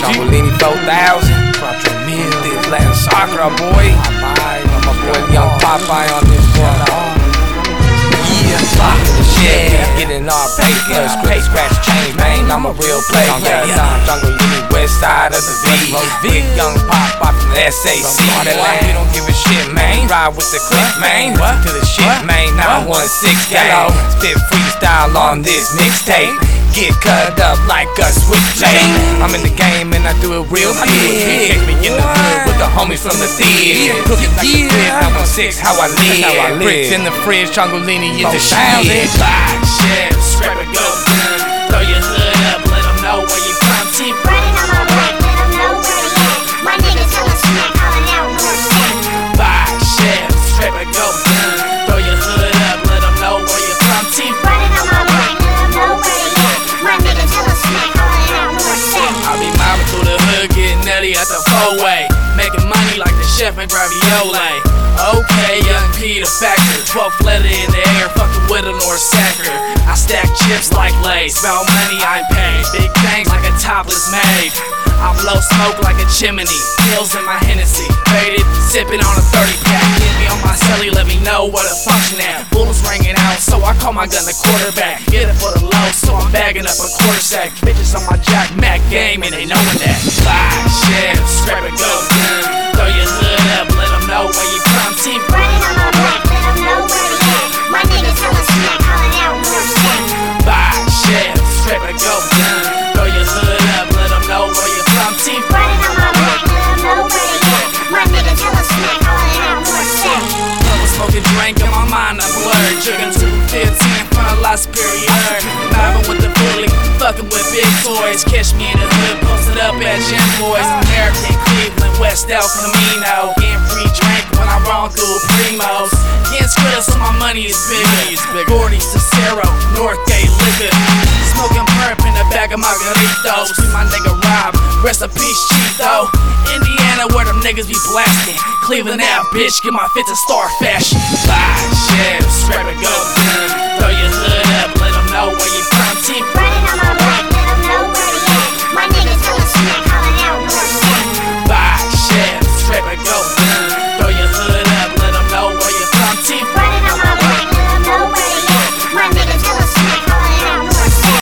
Changolini 4000, this Latin soccer boy. My boy Young Popeye on this one. Yeah, getting all paper, scratch change, man. I'm a real player. Changolini, west side of the V. Big Young Popeye from the SAC. We don't give a shit, man. Ride with the click, man. To the shit, man. 916 gang. Spit freestyle on this mixtape. Get cut up like a switch blade. I'm in the game and I do it real big. Catch me in the hood with the homies from the theater. Cook it like a crib, 916, how I live. Bricks in the fridge, Changolini is the shit. Box, shit, scrap it, go done. Throw your hood up, let them know where you from. Team running on my back, let them know where they at. My niggas hella smack, calling out North Set. Box, shit, scrap it, go done. Throw your hood up, let them know where you from. Team running on my back, let them know where they at. My niggas hella smack, calling out North Set. I be mobbing through the hood, getting nutty at the four-way. Making money like the chef and ravioli. Okay, Young P the factor, 12th letter in the air, fucking with a North Sacker. I stack chips like Lays, about money I pay. Big things like a topless maid. I blow smoke like a chimney, pills in my Hennessy. Faded, sipping on a 30-pack. Hit me on my celly, let me know where to function at. Bullets ringing out, so I call my gun the quarterback. Get it for the low, so I'm bagging up a quarter sack. Bitches on my Jack Mac game and they knowin' that. Fly, shit, scrap it, go done. Throw your hood up, let them know where you from. Team running on my back, let them know where they at. My niggas hella smack, calling out North Set. Fly, shit, scrap it, go done. Throw your hood up, let them know where you from. Team running on my back, let them know where they at. My niggas hella smack, calling out North Set. Smoking drink in my mind, I'm blurred. Drinking 215 from a La Superior. Mobbing with the bully, fucking with big toys. Catch me in the hood, posted up at Gym Boys. American, Cleveland, West El Camino. Getting free drink when I roll through Primos. Getting squitter so my money is bigger. Gordy, Cicero, Northgate, Liquor. Smoking perp in the bag of margaritos. See my nigga Rob, rest in peace, Cheeto. Indiana where them niggas be blasting. Cleveland Ave, bitch, get my 50-star fashion. Buy shit, scrap it, go done. Throw your hood up, let them know where you from. Team running on my